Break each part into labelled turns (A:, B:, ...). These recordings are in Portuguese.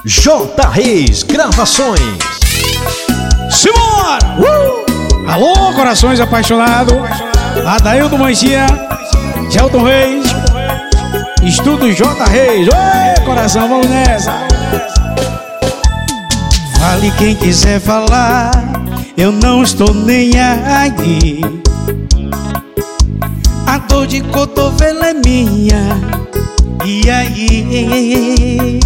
A: J. Reis Gravações.
B: Simbora! Alô, corações apaixonados. Adaildo Mancinha, Gelton Reis, Estudo J. Reis. Oi, coração, vamos nessa. Fale quem quiser falar, eu não estou nem aí. A dor de cotovelo é minha. E aí?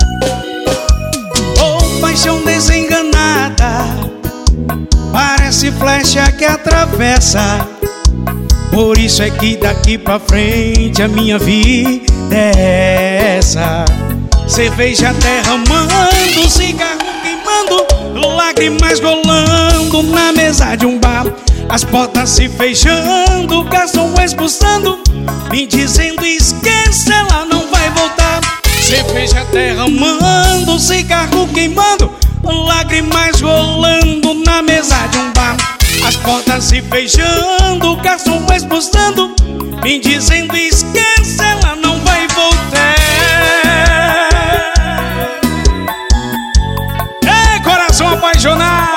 B: Oh, paixão desenganada, parece flecha que atravessa. Por isso é que daqui pra frente a minha vida é essa. Cerveja derramando, cigarro queimando, lágrimas rolando na mesa de um bar. As portas se fechando, o garçom expulsando, me dizendo esqueça, ela não vai voltar. Cerveja derramando, cigarro queimando, lágrimas rolando na mesa de um bar. As portas se fechando, o garçom expulsando, me dizendo esqueça, ela não vai voltar. Ei, coração apaixonado!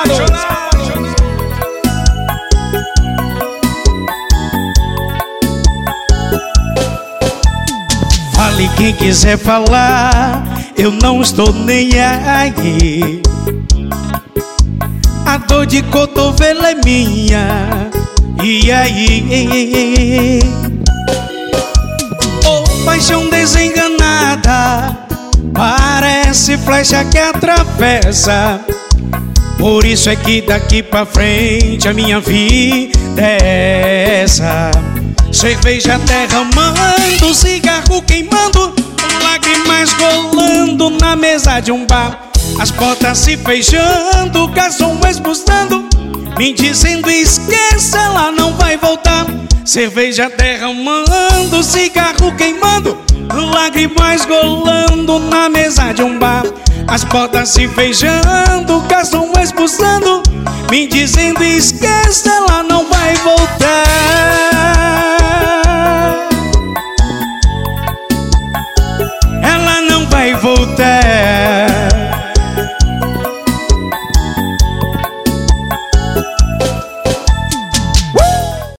B: Fale quem quiser falar, eu não estou nem aí. A dor de cotovelo é minha. E aí? Oh, paixão desenganada, parece flecha que atravessa. Por isso é que daqui pra frente a minha vida é essa. Cerveja derramando, cigarro queimando, lágrimas rolando na mesa de um bar. As portas se fechando, o garçom expulsando, me dizendo esqueça, ela não vai voltar. Cerveja derramando, cigarro queimando, lágrimas rolando na mesa de um bar. As portas se fechando, o garçom expulsando, me dizendo esqueça, ela não vai voltar. Ela não vai voltar.